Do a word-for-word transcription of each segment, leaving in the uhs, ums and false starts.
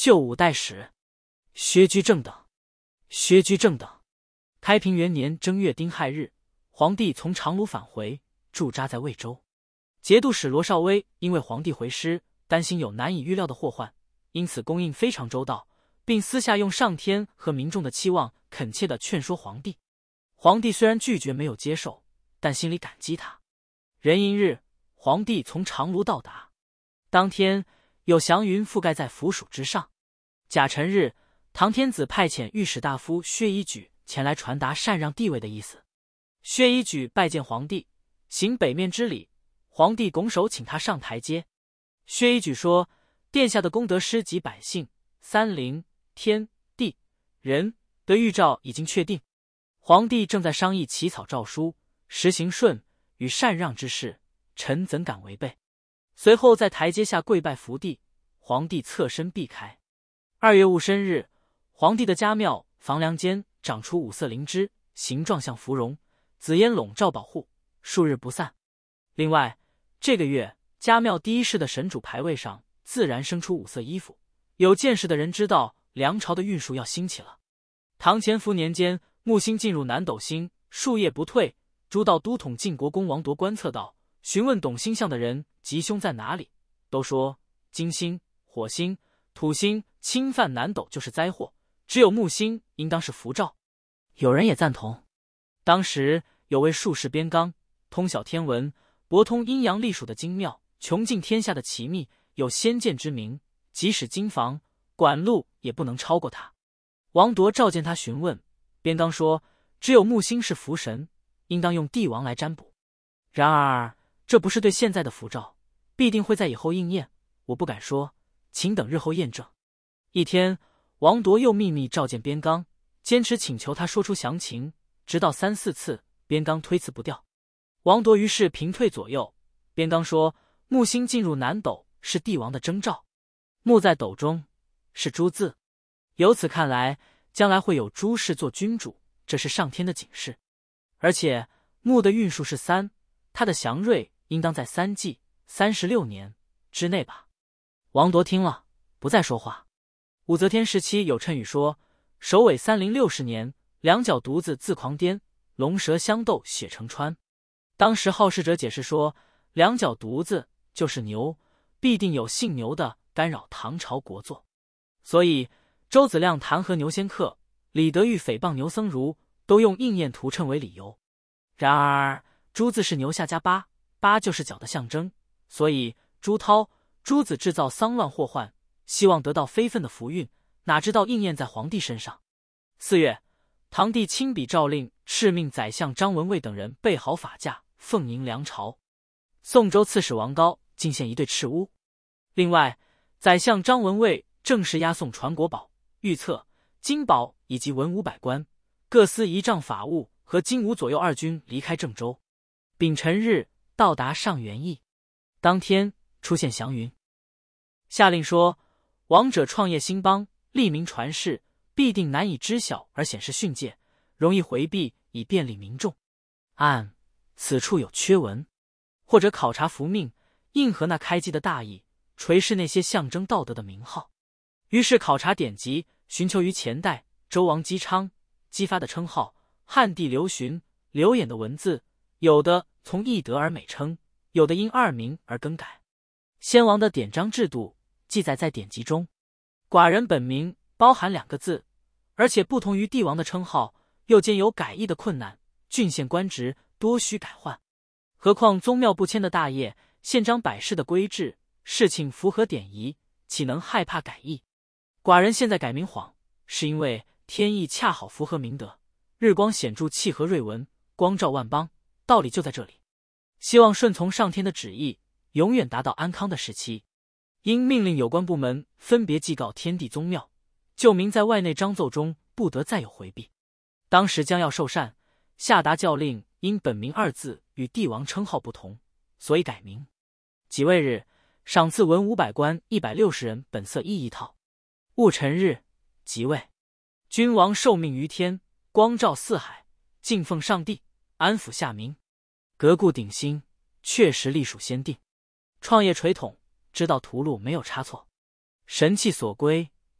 就五代史。薛居正等。薛居正等。开平元年正月丁亥日，皇帝从长卢返回，驻扎在魏州。节度使罗绍威因为皇帝回师，担心有难以预料的祸患，因此供应非常周到，并私下用上天和民众的期望恳切地劝说皇帝。皇帝虽然拒绝没有接受，但心里感激他。壬寅日，皇帝从长卢到达，当天有祥云覆盖在府署之上。甲辰日，唐天子派遣御史大夫薛夷举前来传达禅让地位的意思。薛夷举拜见皇帝，行北面之礼，皇帝拱手请他上台阶。薛夷举说，殿下的功德师及百姓、三灵、天、地、人的预兆已经确定，皇帝正在商议起草诏书，实行顺与禅让之事，臣怎敢违背？随后在台阶下跪拜伏地，皇帝侧身避开。二月戊申日，皇帝的家庙房梁间长出五色灵芝，形状像芙蓉，紫烟笼罩保护，数日不散。另外，这个月家庙第一世的神主牌位上自然生出五色衣服，有见识的人知道梁朝的运输要兴起了。唐乾伏年间，木星进入南斗星，数夜不退。诸道都统晋国公王铎观测到，询问懂星象的人吉凶在哪里，都说金星、火星、土星侵犯南斗就是灾祸，只有木星应当是福兆。有人也赞同。当时有位术士边刚，通晓天文，博通阴阳历数的精妙，穷尽天下的奇秘，有先见之明，即使经房、管路也不能超过他。王铎召见他询问，边刚说，只有木星是福神，应当用帝王来占卜。然而这不是对现在的符兆，必定会在以后应验，我不敢说，请等日后验证。一天，王铎又秘密召见边刚，坚持请求他说出详情，直到三四次，边刚推辞不掉。王铎于是平退左右。边刚说，木星进入南斗是帝王的征兆，木在斗中是诸字，由此看来，将来会有诸氏做君主，这是上天的警示。而且木的运数是三，它的祥瑞应当在三纪三十六年之内吧。王铎听了，不再说话。武则天时期有谶语说，首尾三零六十年，两脚犊子自狂颠，龙蛇相斗血成川。当时好事者解释说，两脚犊子就是牛，必定有姓牛的干扰唐朝国祚。所以周子亮弹劾牛仙客，李德裕诽谤牛僧孺，都用应验图谶为理由。然而朱字是牛下加八，八就是脚的象征，所以朱涛、朱子制造丧乱祸患，希望得到非分的福运，哪知道应验在皇帝身上。四月，唐帝亲笔诏令，敕命宰相张文蔚等人备好法驾，奉迎梁朝。宋州刺史王高进献一对赤乌。另外，宰相张文蔚正式押送传国宝、御册、金宝以及文武百官，各司仪仗法务和金吾左右二军离开郑州。丙辰日到达上元驿，当天出现祥云，下令说，王者创业兴邦，利民传世，必定难以知晓而显示训诫，容易回避以便利民众。按此处有缺文，或者考察符命，应和那开基的大意，垂视那些象征道德的名号。于是考察典籍，寻求于前代周王姬昌姬发的称号，汉帝刘询、刘演的文字，有的从义德而美称，有的因二名而更改。先王的典章制度记载在典籍中，寡人本名包含两个字，而且不同于帝王的称号，又兼有改易的困难，郡县官职多需改换。何况宗庙不迁的大业，宪章百事的规制，事情符合典仪，岂能害怕改易？寡人现在改名晃，是因为天意恰好符合明德，日光显著契合瑞文，光照万邦，道理就在这里。希望顺从上天的旨意，永远达到安康的时期。应命令有关部门分别祭告天地宗庙，就明在外内章奏中不得再有回避。当时将要受禅，下达教令，因本名二字与帝王称号不同，所以改名。己未日，赏赐文武百官一百六十人本色衣一套。戊辰日，即位。君王受命于天，光照四海，敬奉上帝，安抚下民，革故鼎新，确实隶属先定。创业垂统，知道途路没有差错，神气所归，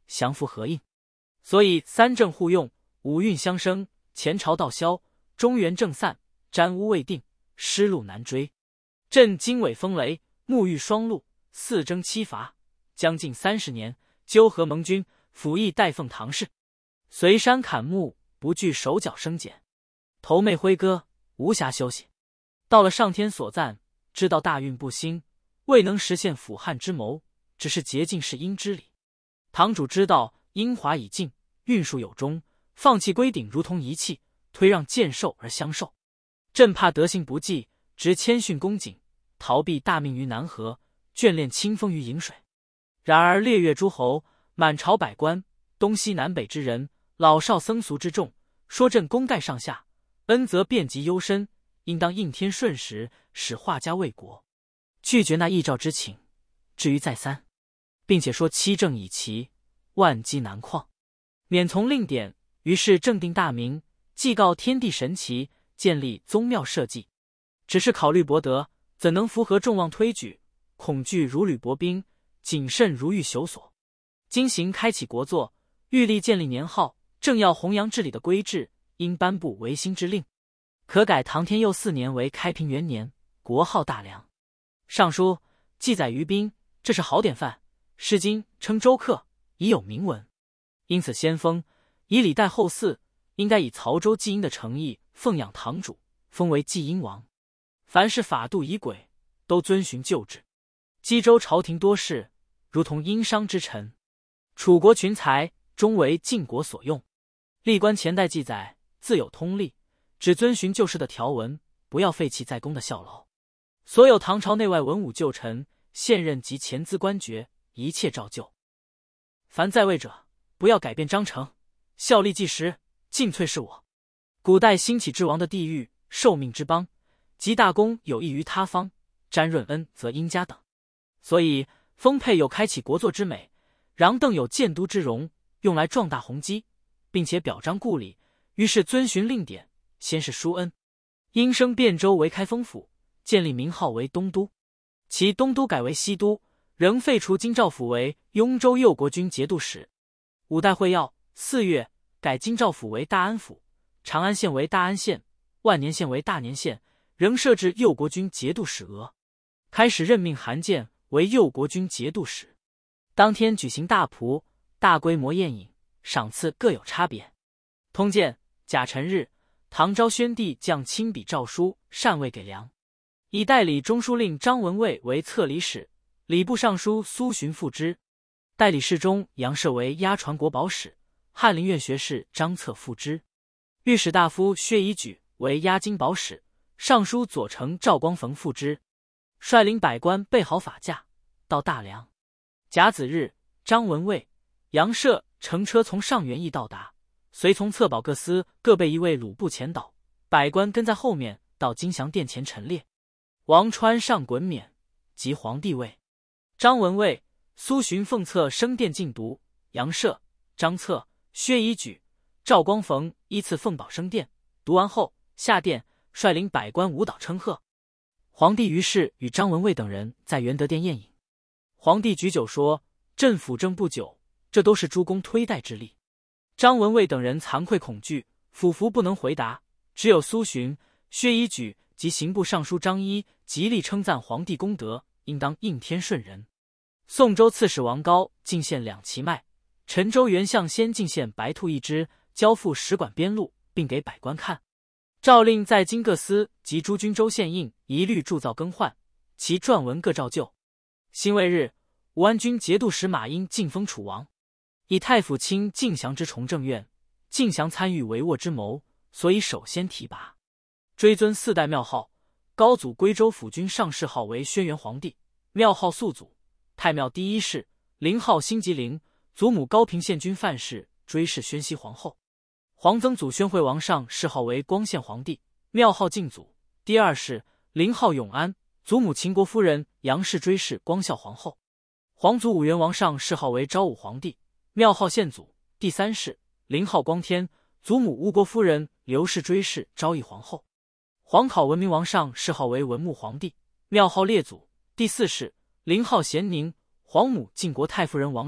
降服合应。所以三政互用，五运相生，前朝道消，中原正散，沾污未定，失路难追。朕经纬风雷，沐浴霜露，四征七伐，将近三十年，纠合盟军，辅翼代奉唐氏，随山砍木，不惧手脚生茧，头袂挥戈，无暇休息。到了上天所赞，知道大运不兴，未能实现辅汉之谋，只是竭尽是应之理。堂主知道英华已尽，运数有终，放弃归鼎如同遗弃，推让渐寿而相受。朕怕德行不济，执谦逊恭谨，逃避大命于南河，眷恋清风于颍水。然而列越诸侯，满朝百官，东西南北之人，老少僧俗之众，说朕功盖上下，恩泽遍及幽深，应当应天顺时，使画家为国，拒绝那议诏之请。至于再三，并且说七政已齐，万机难旷，免从令典。于是正定大明，祭告天地神祇，建立宗庙社稷。只是考虑博德，怎能符合众望推举？恐惧如履薄冰，谨慎如遇朽索。今行开启国祚，欲立建立年号，正要弘扬治理的规制，应颁布维新之令，可改唐天佑四年为开平元年，国号大梁。尚书记载于宾，这是好典范。诗经称周克，已有铭文。因此先锋以礼待后嗣，应该以曹州季婴的诚意奉养堂主，封为季婴王。凡是法度仪轨，都遵循旧制。冀州朝廷多事，如同殷商之臣；楚国群才，终为晋国所用。历官前代记载，自有通例，只遵循旧式的条文，不要废弃在公的效劳。所有唐朝内外文武旧臣、现任及前资官爵，一切照旧。凡在位者，不要改变章程，效力计时，尽粹是我。古代兴起之王的地域、受命之邦，及大功有益于他方，沾润恩则应加等。所以丰沛有开启国祚之美，穰邓有建都之容，用来壮大宏基，并且表彰故礼。于是遵循令典，先是疏恩，因升汴州为开封府，建立名号为东都。其东都改为西都，仍废除京兆府为雍州右国军节度使。五代会要四月，改京兆府为大安府，长安县为大安县，万年县为大年县，仍设置右国军节度使额。开始任命韩建为右国军节度使。当天举行大仆，大规模宴饮，赏赐各有差别。通鉴甲辰日，唐昭宣帝降亲笔诏书禅位给梁，以代理中书令张文蔚为策理使，礼部尚书苏洵副之。代理侍中杨涉为押传国宝使，翰林院学士张策副之。御史大夫薛夷举为押金宝使，尚书左丞赵光逢副之。率领百官备好法驾，到大梁。甲子日，张文蔚、杨涉乘车从上元驿到达，随从策保各司各备一位鲁部前导，百官跟在后面到金祥殿前陈列。王川上衮冕，即皇帝位。张文蔚、苏洵奉册升殿进读，杨涉、张策、薛夷举、赵光逢依次奉宝升殿，读完后下殿，率领百官舞蹈称贺。皇帝于是与张文蔚等人在元德殿宴饮。皇帝举酒说：“朕辅政不久，这都是诸公推戴之力。”张文蔚等人惭愧恐惧，俯伏不能回答。只有苏洵、薛夷举及刑部尚书张一极力称赞皇帝功德，应当应天顺人。宋州刺史王高进献两旗麦，陈州袁相先进献白兔一只，交付使馆边录，并给百官看。诏令在京各司及诸军州县印一律铸造更换，其撰文各照旧。辛未日，武安军节度使马英晋封楚王，以太府卿敬降之崇政院，敬降参与帷幄之谋，所以首先提拔。追尊四代庙号，高祖归州府君上谥号为轩辕皇帝，庙号肃祖，太庙第一世，陵号辛吉陵，祖母高平县君范氏追谥宣熙皇后。皇曾祖宣惠王上谥号为光献皇帝，庙号敬祖，第二世，陵号永安，祖母秦国夫人杨氏追谥光孝皇后。皇祖武元王上谥号为昭武皇帝，庙号献祖，第三世，陵号光天，祖母吴国夫人刘氏追谥昭义皇后。皇考文明王上谥号为文穆皇帝，庙号列祖，第四世，陵号咸宁，皇母晋国太夫人王氏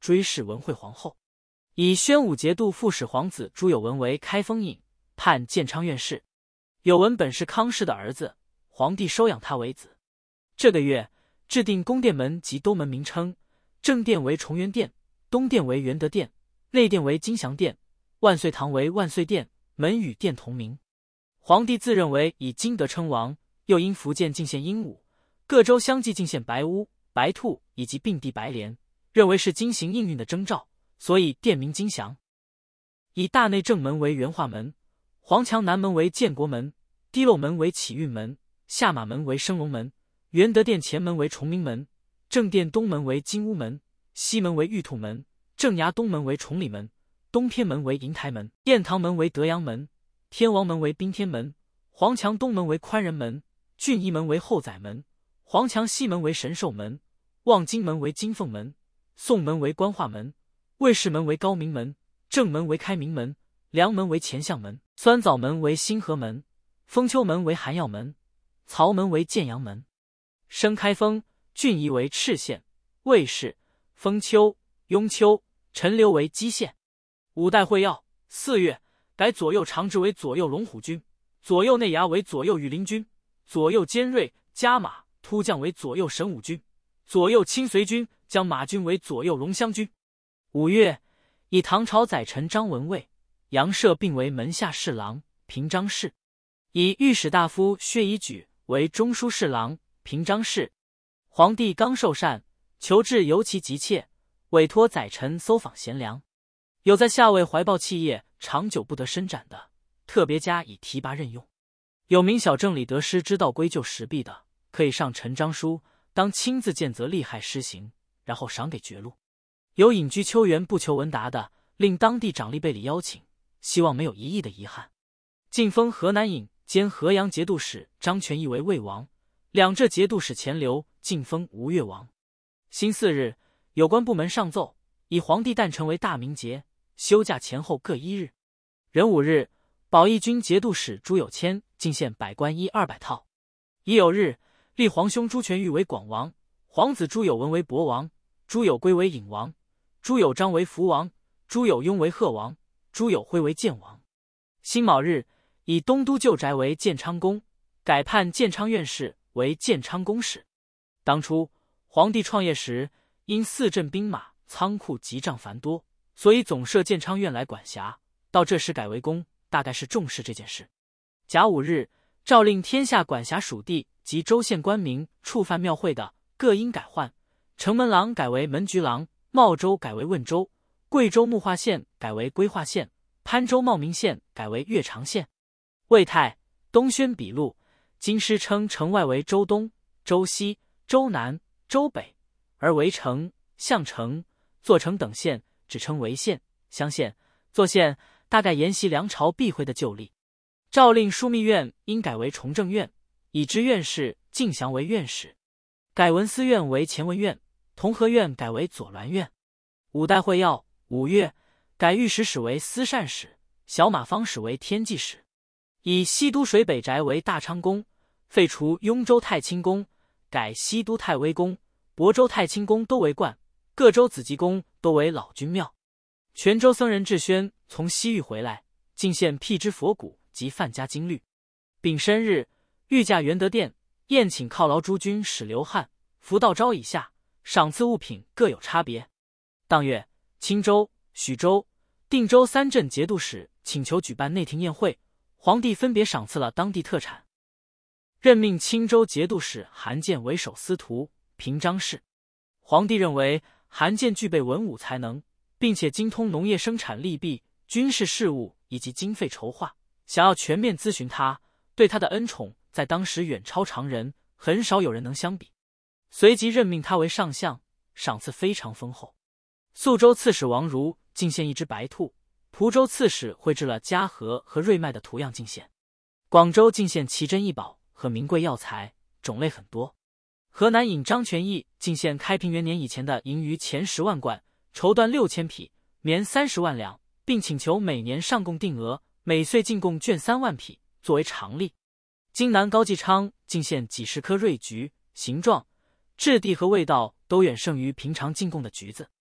追谥文惠皇后，以宣武节度副使皇子朱友文为开封尹，判建昌院事。友文本是康氏的儿子，皇帝收养他为子。这个月制定宫殿门及东门名称，正殿为崇元殿，东殿为元德殿，内殿为金祥殿，万岁堂为万岁殿，门与殿同名。皇帝自认为以金德称王，又因福建进献鹦鹉，各州相继进献白乌、白兔以及并蒂白莲，认为是金行应运的征兆，所以殿名金祥。以大内正门为元化门，皇墙南门为建国门，低漏门为启运门，下马门为升龙门，元德殿前门为崇明门，正殿东门为金乌门，西门为玉兔门，正衙东门为崇礼门，东偏门为银台门，殿堂门为德阳门，天王门为宾天门，皇墙东门为宽仁门，俊仪门为后宰门，皇墙西门为神寿门，望京门为金凤门，宋门为官化门，卫士门为高明门，正门为开明门，梁门为乾相门，酸枣门为新和门，丰丘门为寒药门，曹门为建阳门。升开封，郡仪为赤县，卫士、丰丘、雍丘、陈留为基县。五代会要，四月改左右长治为左右龙虎军，左右内衙为左右羽林军，左右尖锐、加马、突将为左右神武军，左右亲随军将马军为左右龙骧军。五月，以唐朝宰臣张文蔚、杨涉并为门下侍郎、平章事，以御史大夫薛夷举为中书侍郎、平章事。皇帝刚受禅，求治尤其急切，委托宰臣搜访贤良，有在下位怀抱气业长久不得伸展的，特别加以提拔任用。有明小正理得失知道归咎时弊的，可以上陈章书，当亲自见责厉害施行，然后赏给爵禄。有隐居秋园不求闻达的，令当地长吏备礼邀请，希望没有一役的遗憾。晋封河南尹兼河阳节度使张全义为魏王，两浙节度使钱镠晋封吴越王。辛巳日，有关部门上奏，以皇帝诞辰为大明节，休假前后各一日。壬午日，保义军节度使朱有谦进献百官衣二百套。乙酉日，立皇兄朱全玉为广王，皇子朱有文为博王，朱有圭为尹王，朱有章为福王，朱有雍为贺王，朱有辉为建王。辛卯日，以东都旧宅为建昌宫，改判建昌院士为建昌公使。当初皇帝创业时，因四镇兵马仓库急仗繁多，所以总设建昌院来管辖，到这时改为宫，大概是重视这件事。甲午日，诏令天下管辖属地及州县官民触犯庙会的，各应改换。城门郎改为门局郎，茂州改为汶州，贵州木化县改为归化县，潘州茂名县改为岳长县。魏泰、东宣笔录，今师称城外为州东、州西、州南、州北，而围城、项城、坐城等县只称为县、乡县、作县，大概沿袭梁朝避讳的旧例。诏令枢密院应改为崇政院，以知院士敬祥为院使，改文思院为前文院，同和院改为左銮院。五代会要，五月改御史使为司善使，小马方使为天骑使，以西都水北宅为大昌宫，废除雍州太清宫，改西都太微宫、亳州太清宫都为观，各州子集宫都为老君庙。泉州僧人智宣从西域回来，进献辟支佛骨及范家经律。丙申日，御驾元德殿，宴请犒劳诸军使刘汉、福道昭以下，赏赐物品各有差别。当月，青州、许州、定州三镇节度使请求举办内廷宴会，皇帝分别赏赐了当地特产。任命青州节度使韩建为守司徒、平章事。皇帝认为韩建具备文武才能，并且精通农业生产利弊、军事事务以及经费筹划，想要全面咨询他，对他的恩宠在当时远超常人，很少有人能相比。随即任命他为上相，赏赐非常丰厚。宿州刺史王儒进献一只白兔，蒲州刺史绘制了嘉禾和瑞麦的图样进献，广州进献奇珍异宝和名贵药材，种类很多。河南尹张全义进献开平元年以前的银鱼前十万贯，绸缎六千匹，棉三十万两，并请求每年上贡定额，每岁进贡绢三万匹，作为常例。荆南高继昌进献几十颗瑞菊，形状、质地和味道都远胜于平常进贡的橘子。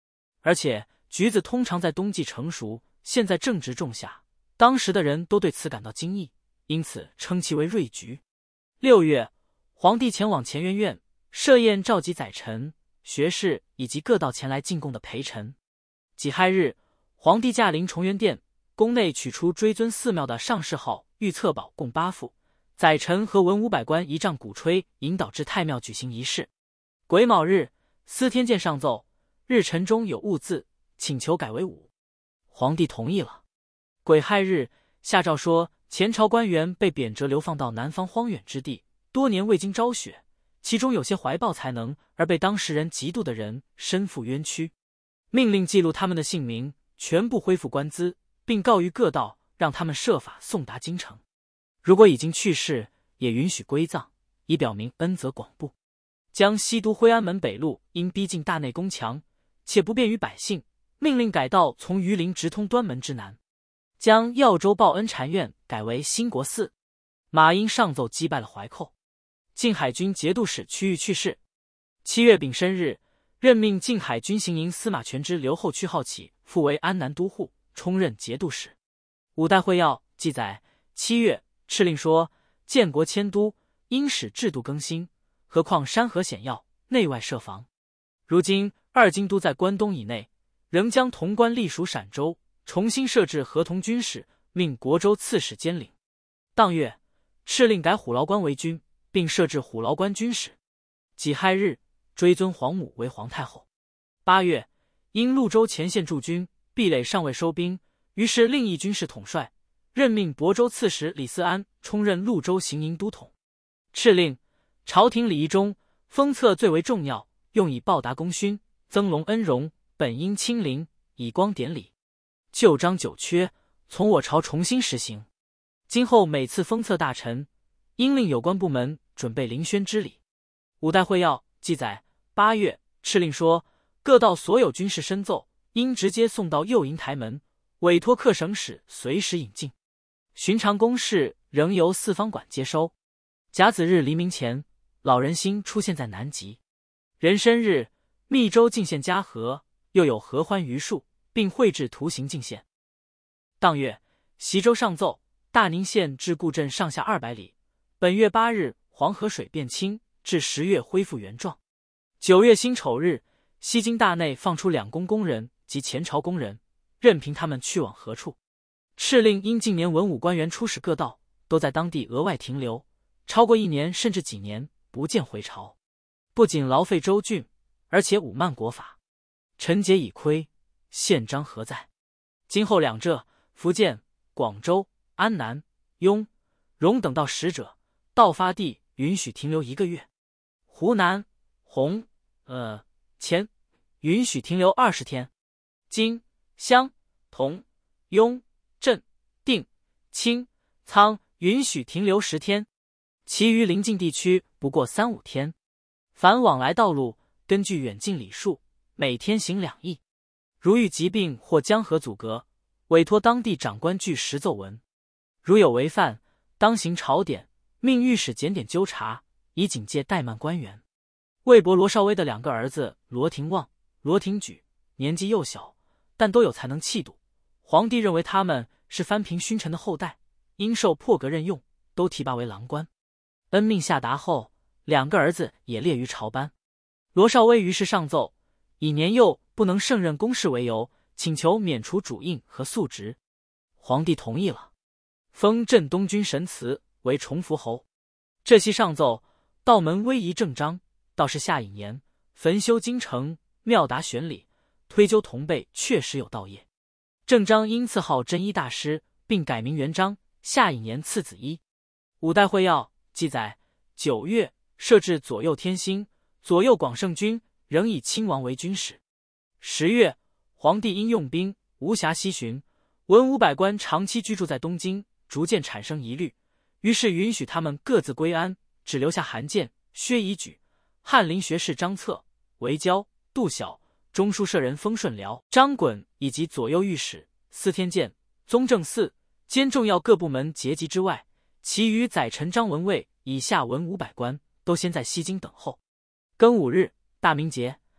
而且橘子通常在冬季成熟，现在正值仲夏，当时的人都对此感到惊异，因此称其为瑞橘。六月，皇帝前往乾元院设宴，召集宰臣、学士以及各道前来进贡的陪臣。己亥日，皇帝驾临崇元殿，宫内取出追尊寺庙的上谥号御册宝共八副，宰臣和文武百官仪仗鼓吹，引导至太庙举行仪式。癸卯日，司天监上奏，日辰中有误字，请求改为午。皇帝同意了。癸亥日，下诏说前朝官员被贬谪流放到南方荒远之地，多年未经昭雪，其中有些怀抱才能而被当时人嫉妒的人，身负冤屈，命令记录他们的姓名，全部恢复官资，并告谕各道，让他们设法送达京城。如果已经去世，也允许归葬，以表明恩泽广布。将西都徽安门北路因逼近大内宫墙，且不便于百姓，命令改道从榆林直通端门之南。将耀州报恩禅院改为兴国寺。马英上奏击败了怀寇。靖海军节度使区域去世。七月丙申日，任命靖海军行营司马权之留后区号起复为安南都护，充任节度使。五代会要记载，七月，敕令说，建国迁都，应使制度更新，何况山河险要，内外设防。如今二京都在关东以内，仍将潼关隶属陕州，重新设置合同军使，命国州刺史兼领。当月，敕令改虎牢关为军，并设置虎牢关军使。己亥日，追尊皇母为皇太后。八月，因潞州前线驻军，壁垒尚未收兵，于是另一军事统帅，任命亳州刺史李嗣安充任潞州行营都统。敕令朝廷礼仪中，封册最为重要，用以报答功勋，增隆恩荣，本应亲临，以光典礼。旧章久缺，从我朝重新实行。今后每次封册大臣，应令有关部门准备临宣之礼。五代会要记载，八月，敕令说，各道所有军事申奏，应直接送到右营台门，委托各省使随时引进。寻常公事仍由四方馆接收。甲子日黎明前，老人星出现在南极。壬申日，密州进献嘉禾，又有合欢榆树，并绘制图形进献。当月，习州上奏，大宁县至固镇上下二百里，本月八日黄河水变清，至十月恢复原状。九月辛丑日，西京大内放出两宫工人及前朝工人，任凭他们去往何处。敕令因近年文武官员出使各道，都在当地额外停留，超过一年甚至几年不见回朝，不仅劳费州郡，而且侮慢国法。臣节已亏，宪章何在？今后两浙、福建、广州、安南、雍、荣等道使者，到发地允许停留一个月。湖南、洪、呃、黔允许停留二十天。今、襄、同、雍、镇、定、清、沧允许停留十天，其余邻近地区不过三五天。凡往来道路，根据远近里数，每天行两役。如遇疾病或江河阻隔，委托当地长官据实奏文。如有违犯，当行朝典，命御史检点纠察，以警戒怠慢官员。魏博罗绍威的两个儿子罗廷旺、罗廷举年纪幼小，但都有才能气度。皇帝认为他们是藩平勋臣的后代，应受破格任用，都提拔为郎官。恩命下达后，两个儿子也列于朝班。罗绍威于是上奏，以年幼不能胜任公事为由，请求免除主印和素职。皇帝同意了，封镇东军神祠为崇福侯。这夕上奏，道门威仪正章，道士夏引言，焚修京城，妙达玄理，推究同辈确实有道业。正章因赐号真一大师，并改名元章，夏引言赐子一。五代会要记载，九月设置左右天星，左右广胜军，仍以亲王为军使。十月，皇帝因用兵无暇西巡，文武百官长期居住在东京，逐渐产生疑虑，于是允许他们各自归安，只留下韩建、薛夷举、翰林学士张策、韦交、杜晓、中书舍人封顺辽、张衮以及左右御史、司天监、宗正司兼重要各部门结集之外，其余宰臣张文蔚以下文武百官都先在西京等候。庚午日，大明节，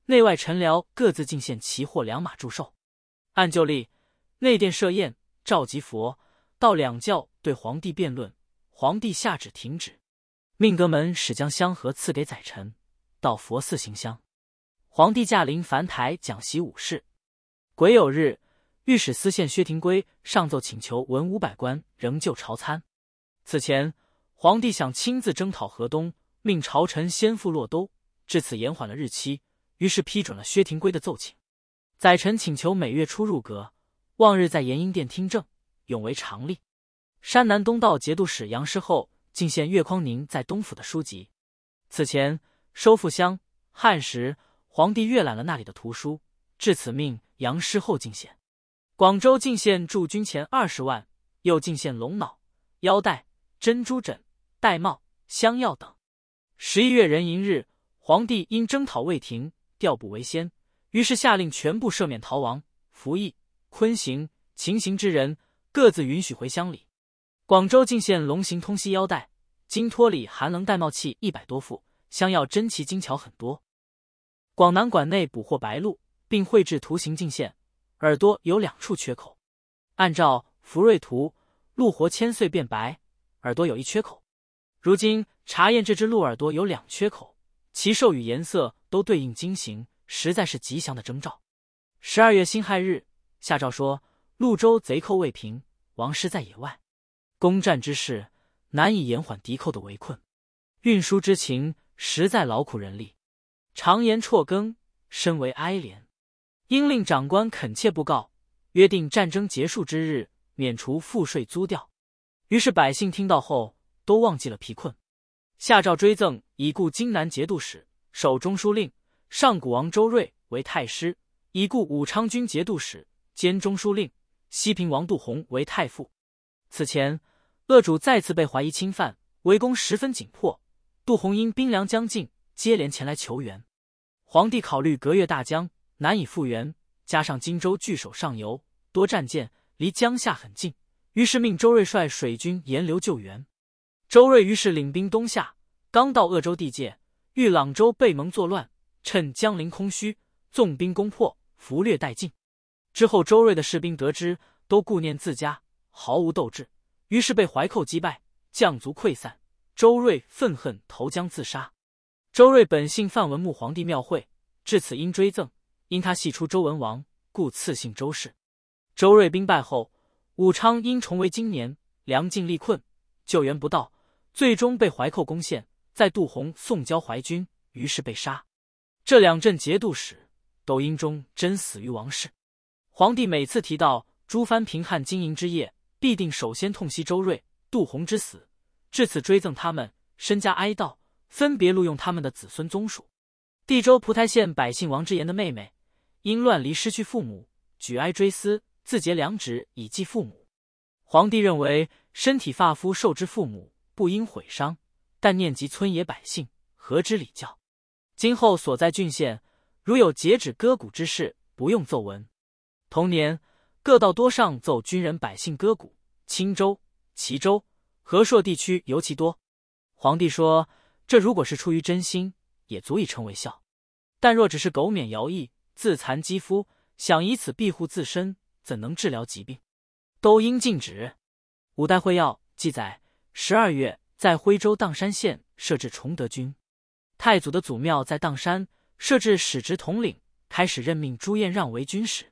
内外臣僚各自进献旗货良马祝寿。按旧例，内殿设宴，召集佛道两教对皇帝辩论，皇帝下旨停止，命阁门使将香盒赐给宰臣，到佛寺行香。皇帝驾临樊台讲习武士。癸酉日，御史司宪薛廷圭上奏请求文武百官仍旧朝参。此前，皇帝想亲自征讨河东，命朝臣先赴洛都，至此延缓了日期，于是批准了薛廷圭的奏请。宰臣请求每月初入阁，望日在延英殿听政，永为常例。山南东道节度使杨师厚进献岳匡宁在东府的书籍。此前，收复襄汉时，皇帝阅览了那里的图书，至此命杨师厚进献。广州进献驻军钱二十万，又进献龙脑、腰带、珍珠枕、玳瑁、香药等。十一月壬寅日，皇帝因征讨未停，调补为先，于是下令全部赦免逃亡、服役、昆行、秦行之人，各自允许回乡里。广州进献龙形通犀腰带、金托里寒冷玳瑁器一百多副，香药珍奇精巧很多。广南馆内捕获白鹿，并绘制图形进献，耳朵有两处缺口。按照福瑞图，鹿活千岁变白，耳朵有一缺口。如今查验这只鹿耳朵有两缺口，其兽与颜色都对应经形，实在是吉祥的征兆。十二月辛亥日，下诏说潞州贼寇未平，王师在野外，攻战之势难以延缓敌寇的围困，运输之情实在劳苦人力，常言辍耕，深为哀怜。应令长官恳切布告，约定战争结束之日免除赋税租调。于是百姓听到后都忘记了疲困。下诏追赠已故荆南节度使、守中书令上古王周瑞为太师，已故武昌军节度使兼中书令西平王杜洪为太傅。此前，鄂主再次被怀疑侵犯，围攻十分紧迫，杜洪因兵粮将尽，接连前来求援。皇帝考虑隔越大江难以复原，加上荆州据守上游，多战舰，离江夏很近，于是命周瑞率水军沿流救援。周瑞于是领兵东下，刚到鄂州地界，遇朗州背蒙作乱，趁江陵空虚，纵兵攻破，俘掠殆尽。之后周瑞的士兵得知，都顾念自家，毫无斗志，于是被怀寇击败，将卒溃散。周瑞愤恨投江自杀。周瑞本姓范，文穆皇帝庙会，至此因追赠，因他系出周文王，故赐姓周氏。周瑞兵败后，武昌因重为今年，粮尽力困，救援不到，最终被怀寇攻陷，在杜洪送交淮军，于是被杀。这两镇节度使都因中真死于王室。皇帝每次提到诸藩平汉经营之业，必定首先痛惜周瑞、杜洪之死，至此追赠他们，身家哀悼，分别录用他们的子孙宗属。地州蒲台县百姓王之言的妹妹，因乱离失去父母，举哀追思，自结两指以祭父母。皇帝认为身体发肤受之父母，不应毁伤，但念及村野百姓，何之礼教？今后所在郡县，如有截止割谷之事，不用奏文。同年，各道多上奏军人百姓割谷，青州、齐州、和硕地区尤其多。皇帝说，这如果是出于真心，也足以称为孝；但若只是苟免徭役，自残肌肤，想以此庇护自身，怎能治疗疾病？都应禁止。五代会要记载，十二月在徽州砀山县设置崇德军，太祖的祖庙在砀山，设置使职统领，开始任命朱彦让为军使。